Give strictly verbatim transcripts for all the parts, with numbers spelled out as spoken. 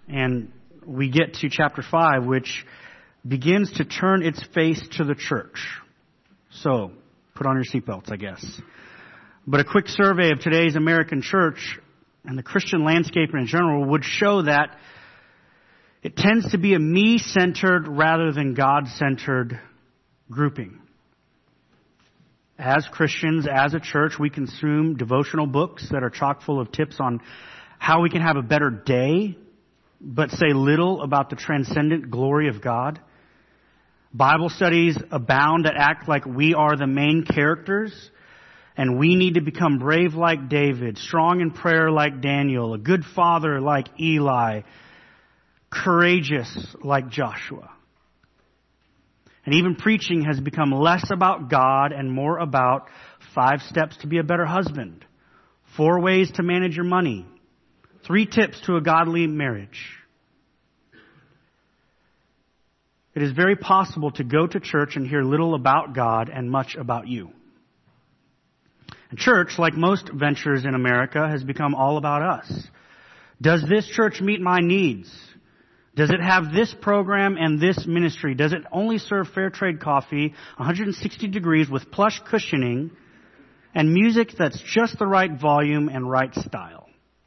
And we get to chapter five, which begins to turn its face to the church. So, put on your seatbelts, I guess. But a quick survey of today's American church and the Christian landscape in general would show that it tends to be a me-centered rather than God-centered grouping. As Christians, as a church, we consume devotional books that are chock full of tips on how we can have a better day, but say little about the transcendent glory of God. Bible studies abound that act like we are the main characters, and we need to become brave like David, strong in prayer like Daniel, a good father like Eli, courageous like Joshua. And even preaching has become less about God and more about five steps to be a better husband, four ways to manage your money, three tips to a godly marriage. It is very possible to go to church and hear little about God and much about you. And church, like most ventures in America, has become all about us. Does this church meet my needs? Does it have this program and this ministry? Does it only serve fair trade coffee, one hundred sixty degrees with plush cushioning, and music that's just the right volume and right style?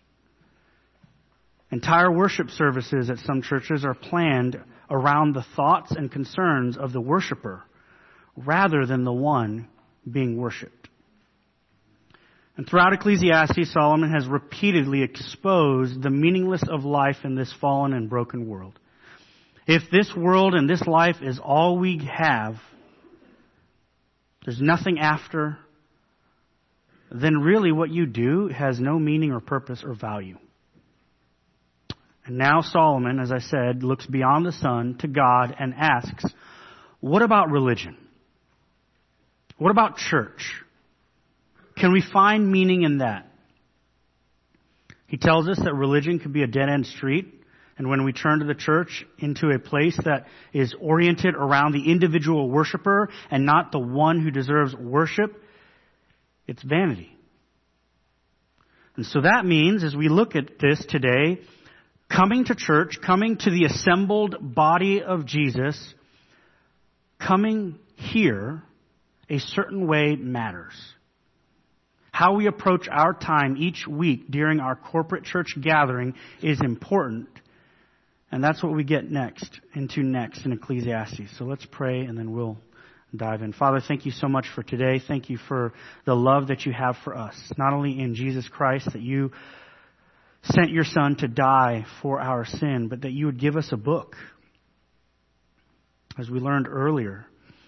Entire worship services at some churches are planned around the thoughts and concerns of the worshiper rather than the one being worshipped. And throughout Ecclesiastes, Solomon has repeatedly exposed the meaninglessness of life in this fallen and broken world. If this world and this life is all we have, there's nothing after, then really what you do has no meaning or purpose or value. And now Solomon, as I said, looks beyond the sun to God and asks, what about religion? What about church? Can we find meaning in that? He tells us that religion could be a dead-end street, and when we turn to the church into a place that is oriented around the individual worshiper and not the one who deserves worship, it's vanity. And so that means, as we look at this today, coming to church, coming to the assembled body of Jesus, coming here a certain way matters. How we approach our time each week during our corporate church gathering is important. And that's what we get next, into next in Ecclesiastes. So let's pray and then we'll dive in. Father, thank you so much for today. Thank you for the love that you have for us. Not only in Jesus Christ, that you sent your Son to die for our sin, but that you would give us a book. As we learned earlier,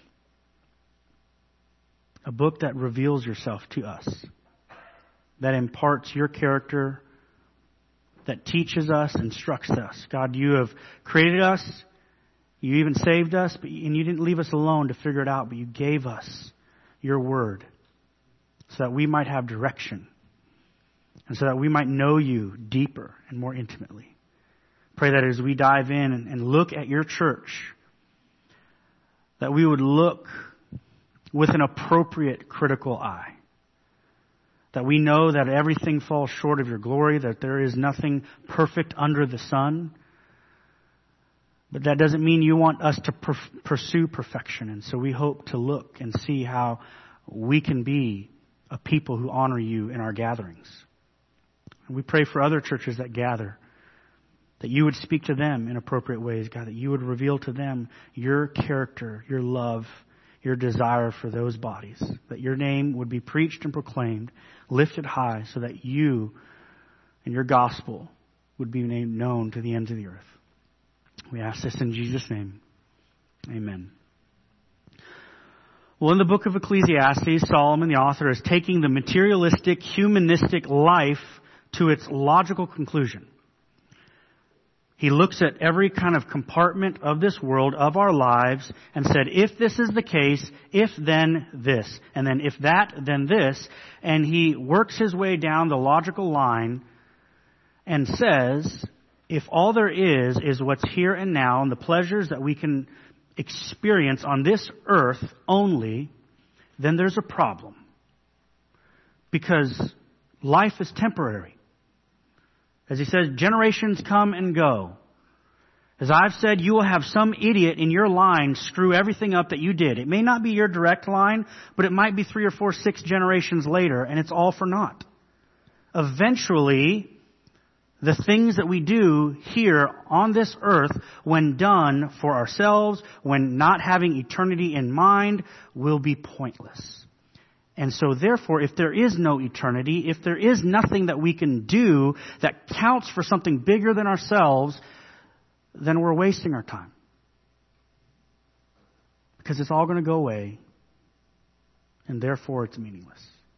a book that reveals yourself to us, that imparts your character, that teaches us, instructs us. God, you have created us, you even saved us, but and you didn't leave us alone to figure it out, but you gave us your word so that we might have direction and so that we might know you deeper and more intimately. Pray that as we dive in and, and look at your church, that we would look with an appropriate critical eye. That we know that everything falls short of your glory, that there is nothing perfect under the sun. But that doesn't mean you want us to per- pursue perfection. And so we hope to look and see how we can be a people who honor you in our gatherings. And we pray for other churches that gather, that you would speak to them in appropriate ways, God, that you would reveal to them your character, your love, your desire for those bodies, that your name would be preached and proclaimed, lifted high, so that you and your gospel would be named known to the ends of the earth. We ask this in Jesus' name. Amen. Well, in the book of Ecclesiastes, Solomon, the author, is taking the materialistic, humanistic life to its logical conclusion. He looks at every kind of compartment of this world, of our lives, and said, if this is the case, if then this, and then if that, then this. And he works his way down the logical line and says, if all there is is what's here and now and the pleasures that we can experience on this earth only, then there's a problem. Because life is temporary. As he says, generations come and go. As I've said, you will have some idiot in your line screw everything up that you did. It may not be your direct line, but it might be three or four, six generations later, and it's all for naught. Eventually, the things that we do here on this earth, when done for ourselves, when not having eternity in mind, will be pointless. And so therefore, if there is no eternity, if there is nothing that we can do that counts for something bigger than ourselves, then we're wasting our time. Because it's all going to go away, and therefore it's meaningless.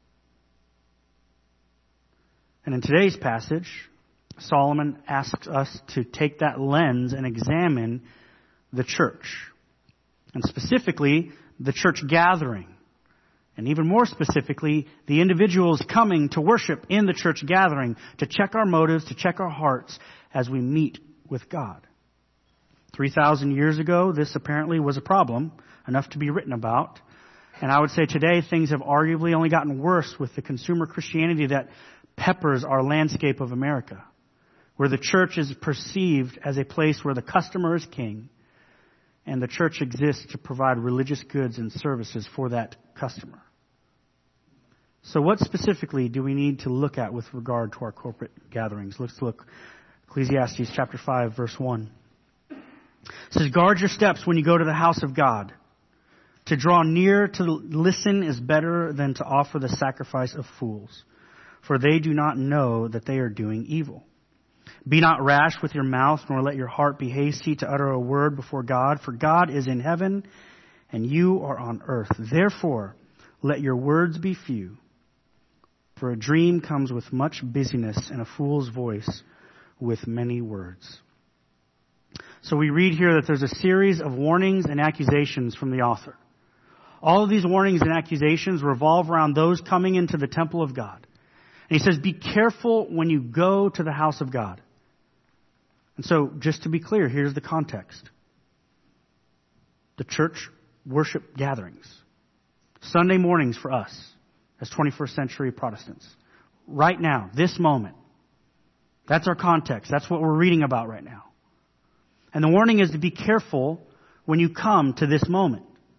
And in today's passage, Solomon asks us to take that lens and examine the church. And specifically, the church gathering. And even more specifically, the individuals coming to worship in the church gathering, to check our motives, to check our hearts as we meet with God. three thousand years ago, this apparently was a problem, enough to be written about. And I would say today, things have arguably only gotten worse with the consumer Christianity that peppers our landscape of America, where the church is perceived as a place where the customer is king, and the church exists to provide religious goods and services for that customer. So what specifically do we need to look at with regard to our corporate gatherings? Let's look. Ecclesiastes chapter five, verse one. It says, guard your steps when you go to the house of God. To draw near to listen is better than to offer the sacrifice of fools, for they do not know that they are doing evil. Be not rash with your mouth, nor let your heart be hasty to utter a word before God, for God is in heaven, and you are on earth. Therefore, let your words be few, for a dream comes with much busyness, and a fool's voice with many words. So we read here that there's a series of warnings and accusations from the author. All of these warnings and accusations revolve around those coming into the temple of God. And he says, be careful when you go to the house of God. And so, just to be clear, here's the context. The church worship gatherings. Sunday mornings for us as twenty-first century Protestants. Right now, this moment. That's our context. That's what we're reading about right now. And the warning is to be careful when you come to this moment.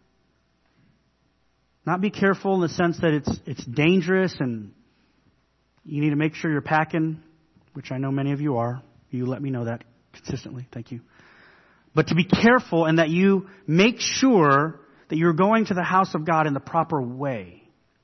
Not be careful in the sense that it's it's dangerous and you need to make sure you're packing, which I know many of you are. You let me know that consistently. Thank you. But to be careful and that you make sure that you're going to the house of God in the proper way.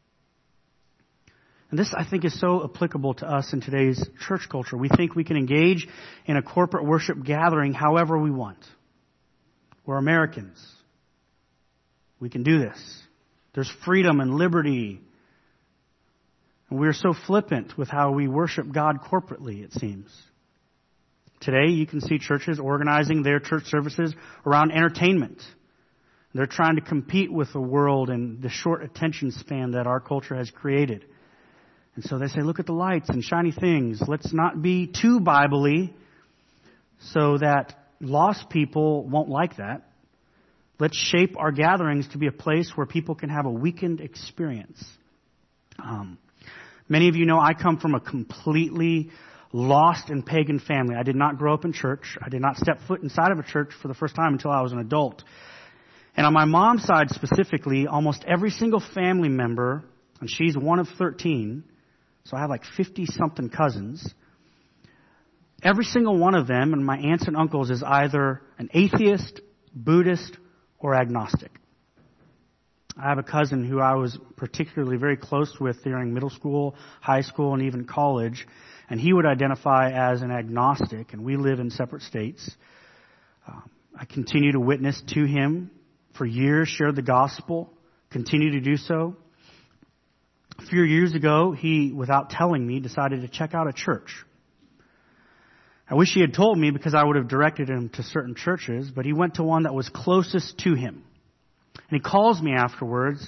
And this, I think, is so applicable to us in today's church culture. We think we can engage in a corporate worship gathering however we want. We're Americans. We can do this. There's freedom and liberty. And we're so flippant with how we worship God corporately, it seems. Today, you can see churches organizing their church services around entertainment. They're trying to compete with the world and the short attention span that our culture has created. And so they say, look at the lights and shiny things. Let's not be too Bible-y so that lost people won't like that. Let's shape our gatherings to be a place where people can have a weekend experience. Um, many of you know I come from a completely lost and pagan family. I did not grow up in church. I did not step foot inside of a church for the first time until I was an adult. And on my mom's side specifically, almost every single family member, and she's one of thirteen, so I have like fifty-something cousins. Every single one of them, and my aunts and uncles, is either an atheist, Buddhist, or agnostic. I have a cousin who I was particularly very close with during middle school, high school, and even college, and he would identify as an agnostic, and we live in separate states. Um, I continue to witness to him for years, shared the gospel, continue to do so. A few years ago, he, without telling me, decided to check out a church. I wish he had told me because I would have directed him to certain churches, but he went to one that was closest to him. And he calls me afterwards,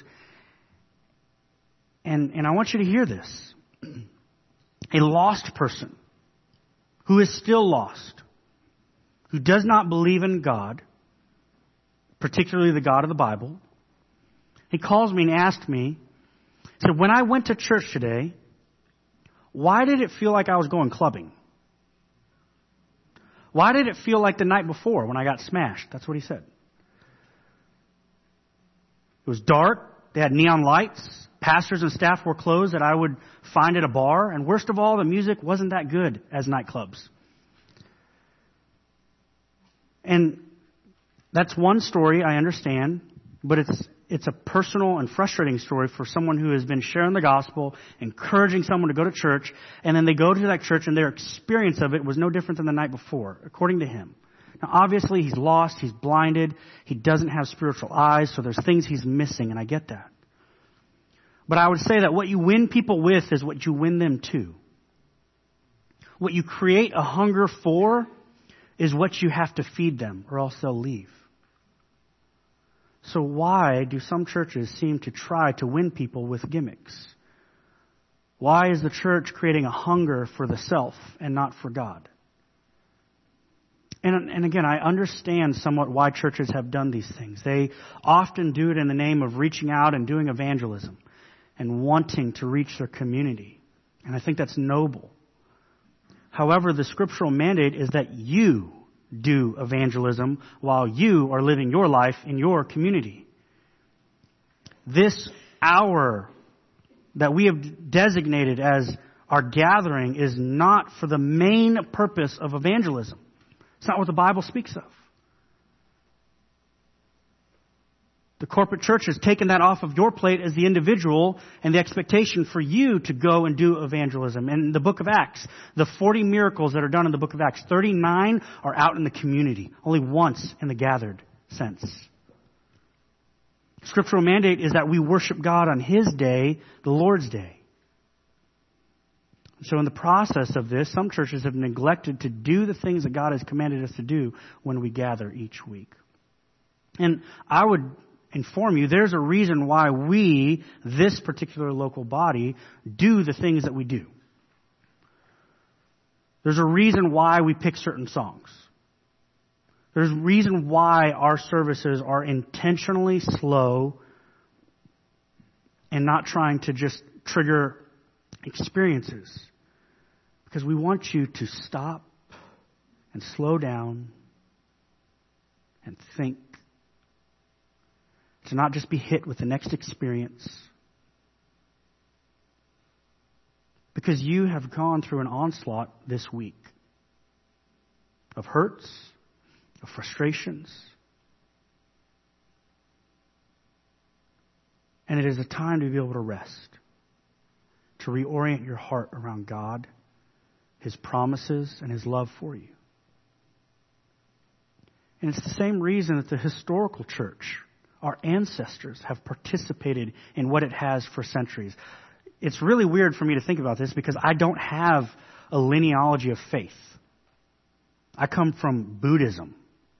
and, and I want you to hear this. A lost person who is still lost, who does not believe in God, particularly the God of the Bible, he calls me and asks me, he said, when I went to church today, why did it feel like I was going clubbing? Why did it feel like the night before when I got smashed? That's what he said. It was dark. They had neon lights. Pastors and staff wore clothes that I would find at a bar. And worst of all, the music wasn't that good as nightclubs. And that's one story, I understand, but it's it's a personal and frustrating story for someone who has been sharing the gospel, encouraging someone to go to church, and then they go to that church and their experience of it was no different than the night before, according to him. Now, obviously, he's lost, he's blinded, he doesn't have spiritual eyes, so there's things he's missing, and I get that. But I would say that what you win people with is what you win them to. What you create a hunger for is what you have to feed them, or else they'll leave. So why do some churches seem to try to win people with gimmicks? Why is the church creating a hunger for the self and not for God? And, and again, I understand somewhat why churches have done these things. They often do it in the name of reaching out and doing evangelism and wanting to reach their community. And I think that's noble. However, the scriptural mandate is that you do evangelism while you are living your life in your community. This hour that we have designated as our gathering is not for the main purpose of evangelism. It's not what the Bible speaks of. The corporate church has taken that off of your plate as the individual and the expectation for you to go and do evangelism. In the book of Acts, the forty miracles that are done in the book of Acts, thirty-nine are out in the community, only once in the gathered sense. Scriptural mandate is that we worship God on His day, the Lord's day. So in the process of this, some churches have neglected to do the things that God has commanded us to do when we gather each week. And I would inform you, there's a reason why we, this particular local body, do the things that we do. There's a reason why we pick certain songs. There's a reason why our services are intentionally slow and not trying to just trigger experiences. Because we want you to stop and slow down and think. To not just be hit with the next experience. Because you have gone through an onslaught this week of hurts, of frustrations. And it is a time to be able to rest. To reorient your heart around God, His promises, and His love for you. And it's the same reason that the historical church, our ancestors, have participated in what it has for centuries. It's really weird for me to think about this because I don't have a lineage of faith. I come from Buddhism.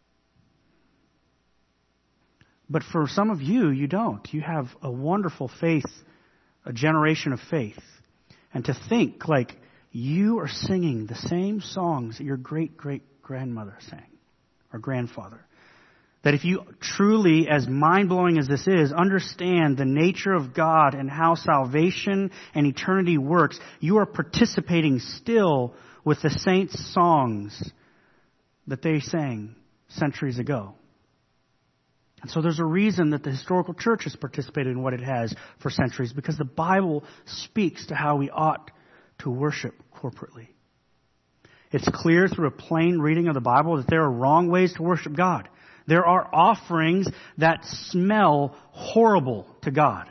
But for some of you, you don't. You have a wonderful faith, a generation of faith. And to think like you are singing the same songs that your great-great-grandmother sang, or grandfather. That if you truly, as mind-blowing as this is, understand the nature of God and how salvation and eternity works, you are participating still with the saints' songs that they sang centuries ago. And so there's a reason that the historical church has participated in what it has for centuries, because the Bible speaks to how we ought to worship corporately. It's clear through a plain reading of the Bible that there are wrong ways to worship God. There are offerings that smell horrible to God.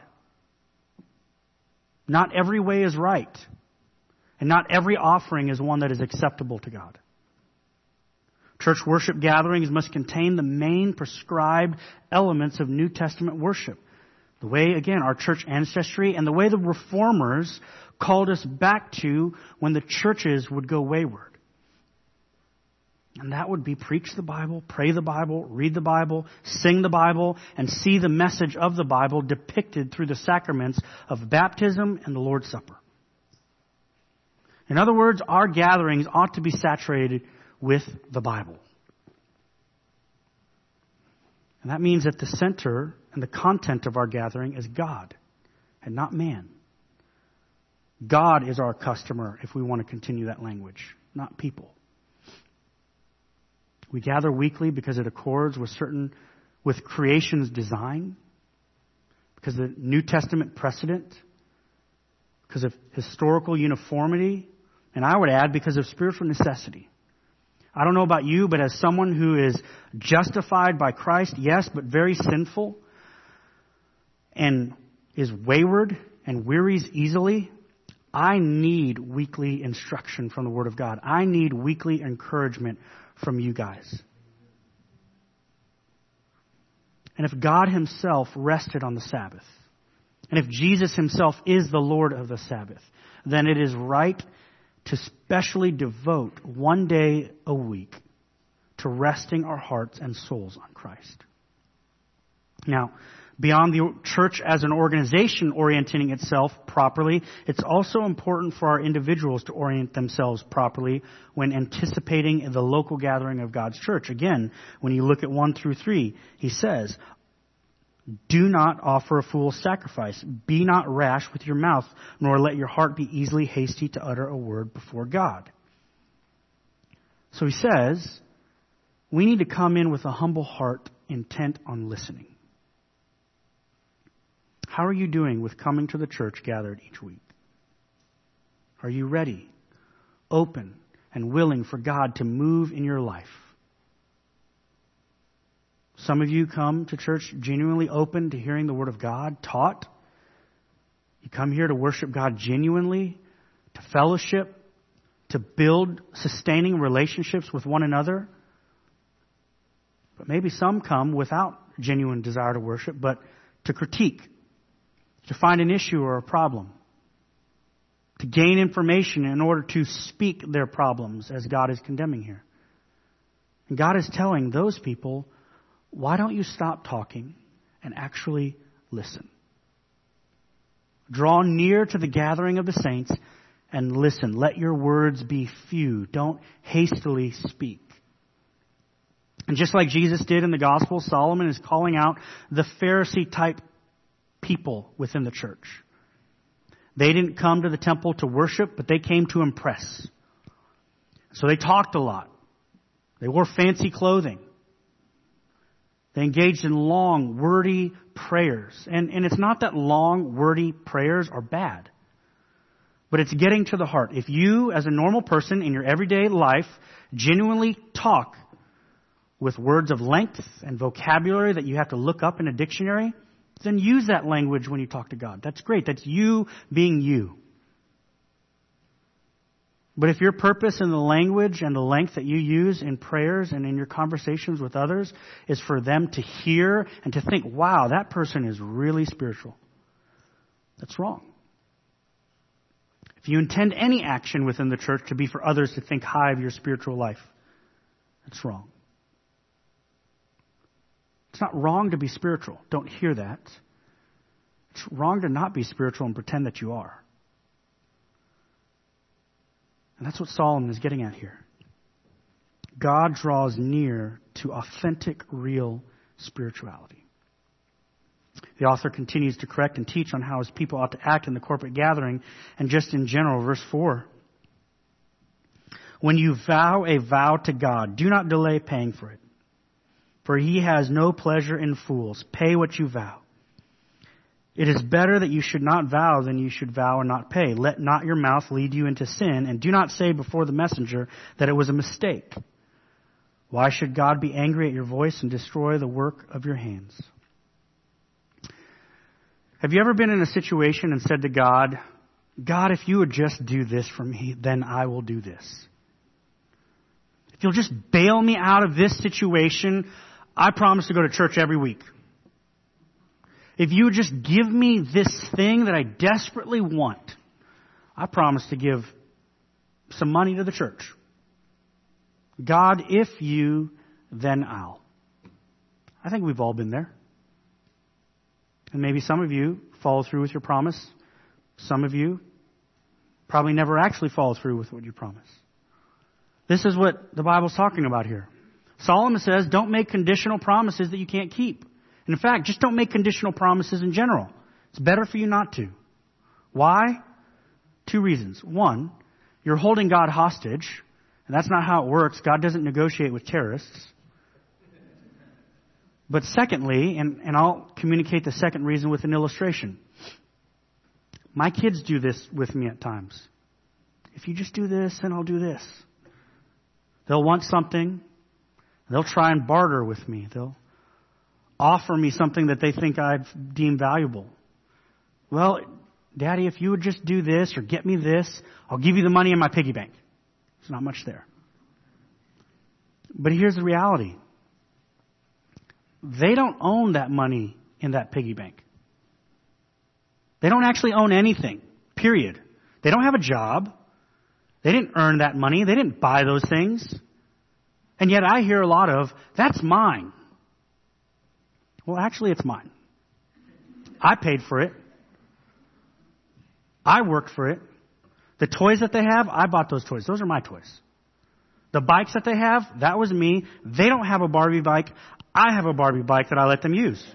Not every way is right. And not every offering is one that is acceptable to God. Church worship gatherings must contain the main prescribed elements of New Testament worship. The way, again, our church ancestry and the way the reformers called us back to when the churches would go wayward. And that would be preach the Bible, pray the Bible, read the Bible, sing the Bible, and see the message of the Bible depicted through the sacraments of baptism and the Lord's Supper. In other words, our gatherings ought to be saturated with the Bible. And that means that the center and the content of our gathering is God and not man. God is our customer, if we want to continue that language, not people. We gather weekly because it accords with certain, with creation's design, because of the New Testament precedent, because of historical uniformity, and I would add because of spiritual necessity. I don't know about you, but as someone who is justified by Christ, yes, but very sinful, and is wayward and wearies easily, I need weekly instruction from the Word of God. I need weekly encouragement from you guys. And if God Himself rested on the Sabbath, and if Jesus Himself is the Lord of the Sabbath, then it is right to specially devote one day a week to resting our hearts and souls on Christ. Now, beyond the church as an organization orienting itself properly, it's also important for our individuals to orient themselves properly when anticipating the local gathering of God's church. Again, when you look at one through three, he says, "Do not offer a fool's sacrifice. Be not rash with your mouth, nor let your heart be easily hasty to utter a word before God." So he says, we need to come in with a humble heart intent on listening. How are you doing with coming to the church gathered each week? Are you ready, open, and willing for God to move in your life? Some of you come to church genuinely open to hearing the Word of God taught. You come here to worship God genuinely, to fellowship, to build sustaining relationships with one another. But maybe some come without genuine desire to worship, but to critique, to find an issue or a problem, to gain information in order to speak their problems as God is condemning here. And God is telling those people, why don't you stop talking and actually listen? Draw near to the gathering of the saints and listen. Let your words be few. Don't hastily speak. And just like Jesus did in the gospel, Solomon is calling out the Pharisee type people within the church. They didn't come to the temple to worship, but they came to impress. So they talked a lot. They wore fancy clothing. They engaged in long, wordy prayers. And, and it's not that long, wordy prayers are bad. But it's getting to the heart. If you, as a normal person in your everyday life, genuinely talk with words of length and vocabulary that you have to look up in a dictionary, then use that language when you talk to God. That's great. That's you being you. But if your purpose in the language and the length that you use in prayers and in your conversations with others is for them to hear and to think, wow, that person is really spiritual, that's wrong. If you intend any action within the church to be for others to think high of your spiritual life, that's wrong. It's not wrong to be spiritual. Don't hear that. It's wrong to not be spiritual and pretend that you are. And that's what Solomon is getting at here. God draws near to authentic, real spirituality. The author continues to correct and teach on how his people ought to act in the corporate gathering and just in general. Verse four. When you vow a vow to God, do not delay paying for it. For He has no pleasure in fools. Pay what you vow. It is better that you should not vow than you should vow and not pay. Let not your mouth lead you into sin, and do not say before the messenger that it was a mistake. Why should God be angry at your voice and destroy the work of your hands? Have you ever been in a situation and said to God, God, if you would just do this for me, then I will do this. If you'll just bail me out of this situation, I promise to go to church every week. If you would just give me this thing that I desperately want, I promise to give some money to the church. God, if you, then I'll. I think we've all been there. And maybe some of you follow through with your promise. Some of you probably never actually follow through with what you promise. This is what the Bible's talking about here. Solomon says, don't make conditional promises that you can't keep. And in fact, just don't make conditional promises in general. It's better for you not to. Why? Two reasons. One, you're holding God hostage And that's not how it works. God doesn't negotiate with terrorists. But secondly, and, and I'll communicate the second reason with an illustration. My kids do this with me at times. If you just do this, then I'll do this. They'll want something. They'll try and barter with me. They'll offer me something that they think I've deemed valuable. Well, Daddy, if you would just do this or get me this, I'll give you the money in my piggy bank. There's not much there. But here's the reality. They don't own that money in that piggy bank. They don't actually own anything, period. They don't have a job. They didn't earn that money. They didn't buy those things. And yet I hear a lot of, that's mine. Well, actually, it's mine. I paid for it. I worked for it. The toys that they have, I bought those toys. Those are my toys. The bikes that they have, that was me. They don't have a Barbie bike. I have a Barbie bike that I let them use.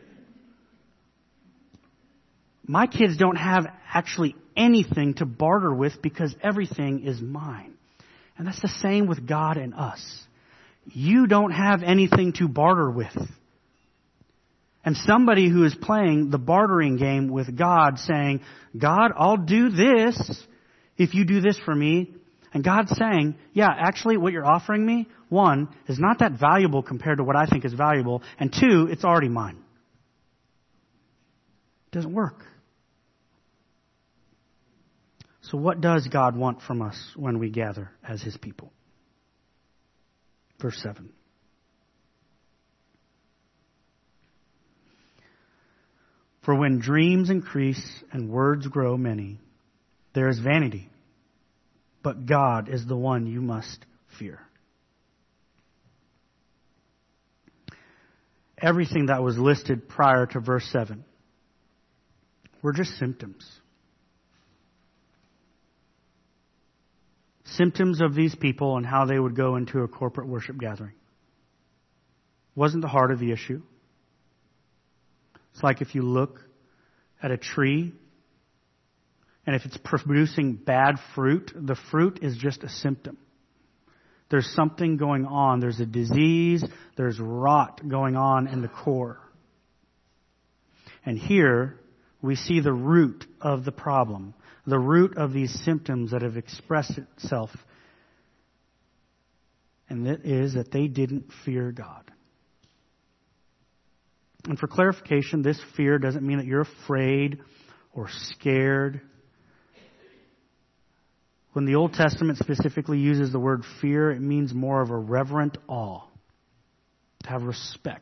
My kids don't have actually anything to barter with because everything is mine. And that's the same with God and us. You don't have anything to barter with. And somebody who is playing the bartering game with God saying, God, I'll do this if you do this for me. And God's saying, yeah, actually what you're offering me, one, is not that valuable compared to what I think is valuable. And two, it's already mine. It doesn't work. So what does God want from us when we gather as His people? Verse seven. For when dreams increase and words grow many, there is vanity. But God is the one you must fear. Everything that was listed prior to verse seven were just symptoms. Symptoms of these people and how they would go into a corporate worship gathering. Wasn't the heart of the issue. It's like if you look at a tree and if it's producing bad fruit, the fruit is just a symptom. There's something going on. There's a disease. There's rot going on in the core. And here we see the root of the problem. The root of these symptoms that have expressed itself. And that is that they didn't fear God. And for clarification, this fear doesn't mean that you're afraid or scared. When the Old Testament specifically uses the word fear, it means more of a reverent awe. To have respect.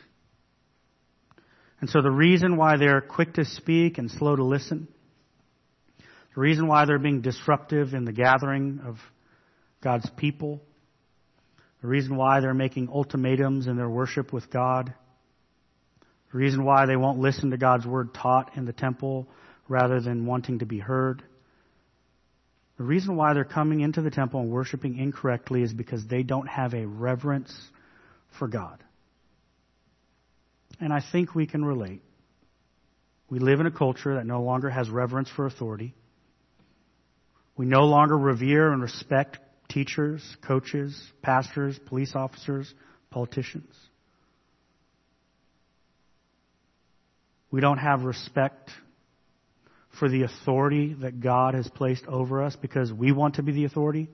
And so the reason why they're quick to speak and slow to listen, the reason why they're being disruptive in the gathering of God's people, the reason why they're making ultimatums in their worship with God, the reason why they won't listen to God's word taught in the temple rather than wanting to be heard, the reason why they're coming into the temple and worshiping incorrectly is because they don't have a reverence for God. And I think we can relate. We live in a culture that no longer has reverence for authority. We no longer revere and respect teachers, coaches, pastors, police officers, politicians. We don't have respect for the authority that God has placed over us because we want to be the authority.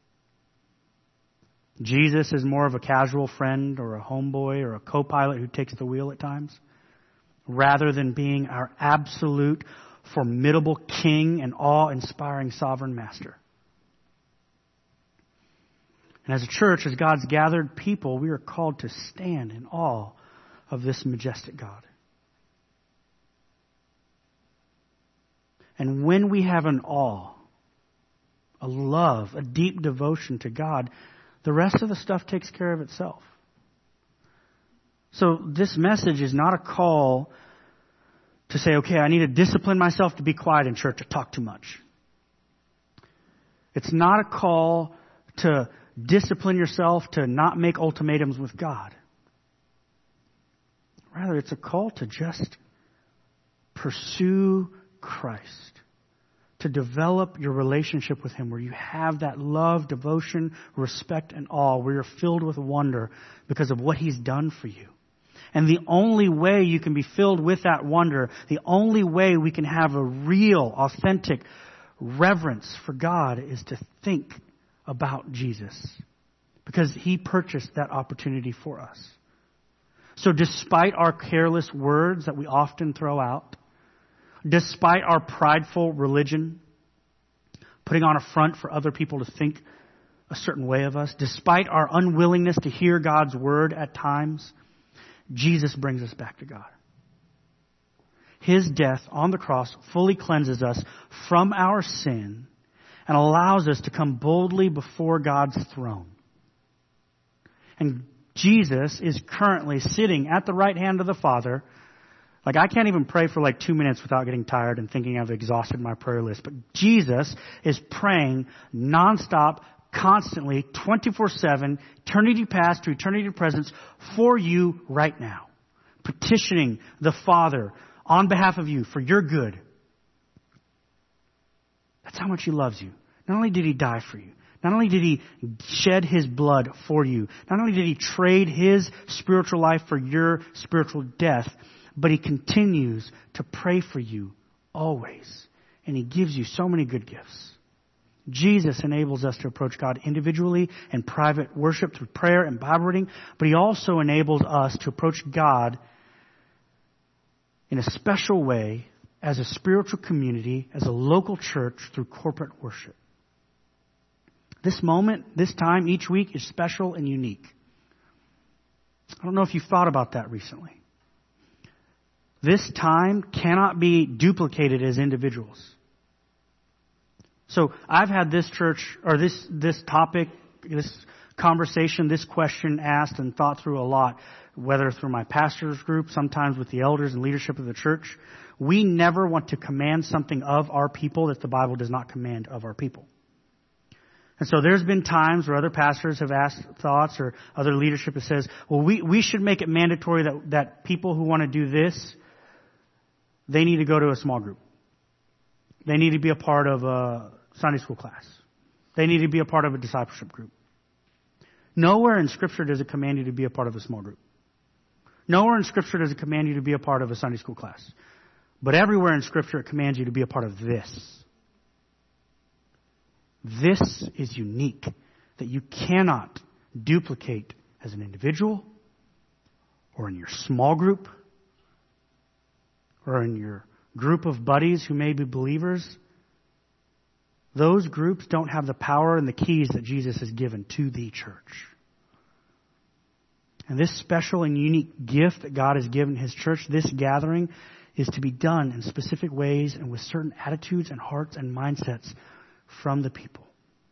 Jesus is more of a casual friend or a homeboy or a co-pilot who takes the wheel at times, rather than being our absolute, formidable king and awe-inspiring sovereign master. And as a church, as God's gathered people, we are called to stand in awe of this majestic God. And when we have an awe, a love, a deep devotion to God, the rest of the stuff takes care of itself. So this message is not a call to say, okay, I need to discipline myself to be quiet in church, to talk too much. It's not a call to discipline yourself to not make ultimatums with God. Rather, it's a call to just pursue Christ, to develop your relationship with Him, where you have that love, devotion, respect, and awe, where you're filled with wonder because of what He's done for you. And the only way you can be filled with that wonder, the only way we can have a real, authentic reverence for God is to think about Jesus. Because He purchased that opportunity for us. So despite our careless words that we often throw out, despite our prideful religion, putting on a front for other people to think a certain way of us, despite our unwillingness to hear God's word at times, Jesus brings us back to God. His death on the cross fully cleanses us from our sin and allows us to come boldly before God's throne. And Jesus is currently sitting at the right hand of the Father. Like, I can't even pray for like two minutes without getting tired and thinking I've exhausted my prayer list. But Jesus is praying nonstop, constantly, twenty-four seven, eternity past to eternity present for you right now. Petitioning the Father on behalf of you for your good. That's how much He loves you. Not only did He die for you, not only did He shed His blood for you, not only did He trade His spiritual life for your spiritual death, but He continues to pray for you always. And He gives you so many good gifts. Jesus enables us to approach God individually and private worship through prayer and Bible reading, but He also enables us to approach God in a special way as a spiritual community, as a local church through corporate worship. This moment, this time, each week is special and unique. I don't know if you've thought about that recently. This time cannot be duplicated as individuals. So I've had this church, or this, this topic, this conversation, this question asked and thought through a lot, whether through my pastor's group, sometimes with the elders and leadership of the church. We never want to command something of our people that the Bible does not command of our people. And so there's been times where other pastors have asked thoughts, or other leadership that says, well, we, we should make it mandatory that, that people who want to do this, they need to go to a small group. They need to be a part of a Sunday school class. They need to be a part of a discipleship group. Nowhere in Scripture does it command you to be a part of a small group. Nowhere in Scripture does it command you to be a part of a Sunday school class. But everywhere in Scripture it commands you to be a part of this. This is unique, that you cannot duplicate as an individual, or in your small group, or in your group of buddies who may be believers. Those groups don't have the power and the keys that Jesus has given to the church. And this special and unique gift that God has given His church, this gathering, is to be done in specific ways and with certain attitudes and hearts and mindsets from the people.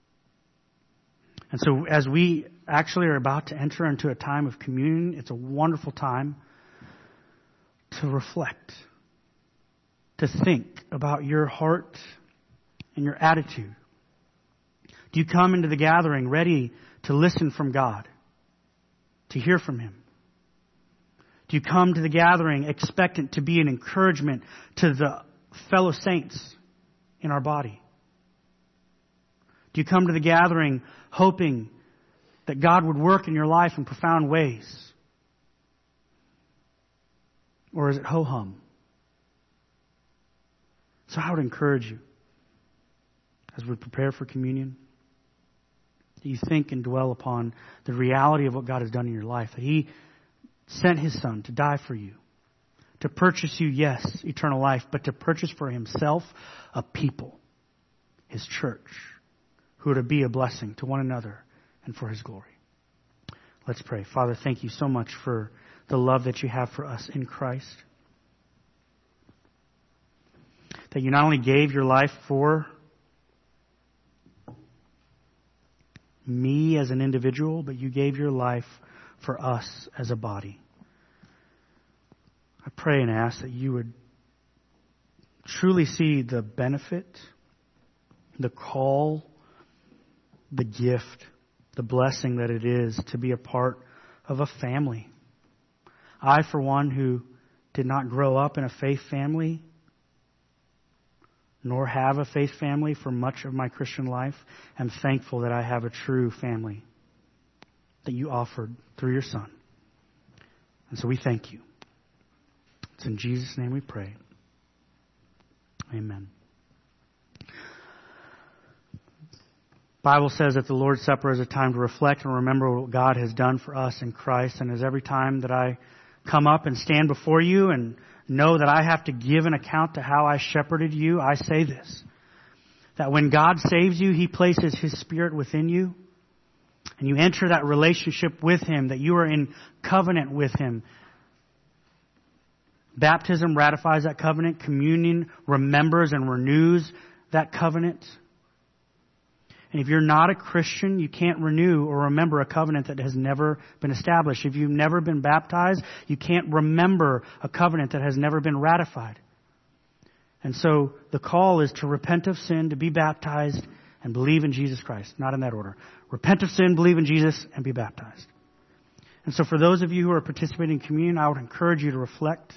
And so as we actually are about to enter into a time of communion, it's a wonderful time to reflect, to think about your heart and your attitude. Do you come into the gathering ready to listen from God, to hear from Him? Do you come to the gathering expectant to be an encouragement to the fellow saints in our body? Do you come to the gathering hoping that God would work in your life in profound ways? Or is it ho-hum? So I would encourage you, as we prepare for communion, that you think and dwell upon the reality of what God has done in your life. That He sent His Son to die for you. To purchase you, yes, eternal life, but to purchase for Himself a people, His church, who are to be a blessing to one another and for His glory. Let's pray. Father, thank you so much for the love that you have for us in Christ. That you not only gave your life for me as an individual, but you gave your life for us as a body. I pray and ask that you would truly see the benefit, the call, the gift, the blessing that it is to be a part of a family. I, for one, who did not grow up in a faith family, nor have a faith family for much of my Christian life. I'm thankful that I have a true family that you offered through your Son. And so we thank you. It's in Jesus' name we pray. Amen. The Bible says that the Lord's Supper is a time to reflect and remember what God has done for us in Christ. And as every time that I come up and stand before you and know that I have to give an account to how I shepherded you, I say this: that when God saves you, He places His Spirit within you, and you enter that relationship with Him, that you are in covenant with Him. Baptism ratifies that covenant. Communion remembers and renews that covenant. And if you're not a Christian, you can't renew or remember a covenant that has never been established. If you've never been baptized, you can't remember a covenant that has never been ratified. And so the call is to repent of sin, to be baptized, and believe in Jesus Christ. Not in that order. Repent of sin, believe in Jesus, and be baptized. And so for those of you who are participating in communion, I would encourage you to reflect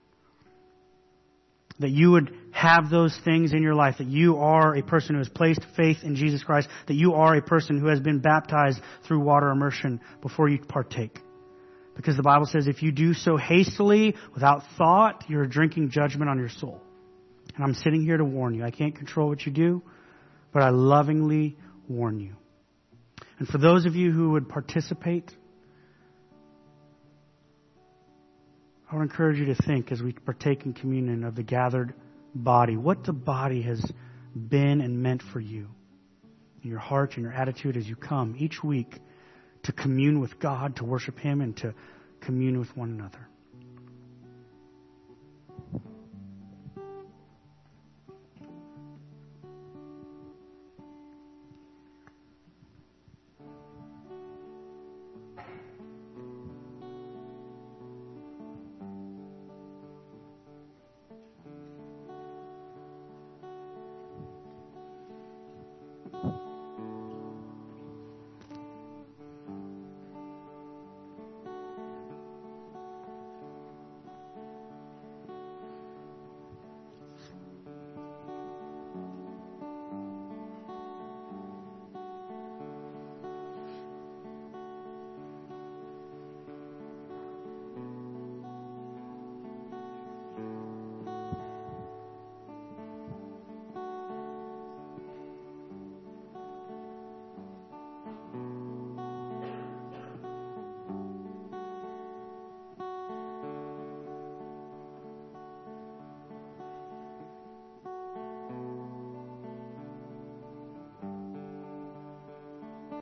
that you would have those things in your life, that you are a person who has placed faith in Jesus Christ, that you are a person who has been baptized through water immersion before you partake. Because the Bible says if you do so hastily, without thought, you're drinking judgment on your soul. And I'm sitting here to warn you. I can't control what you do, but I lovingly warn you. And for those of you who would participate, I would encourage you to think as we partake in communion of the gathered body, what the body has been and meant for you, in your heart and your attitude as you come each week to commune with God, to worship Him, and to commune with one another.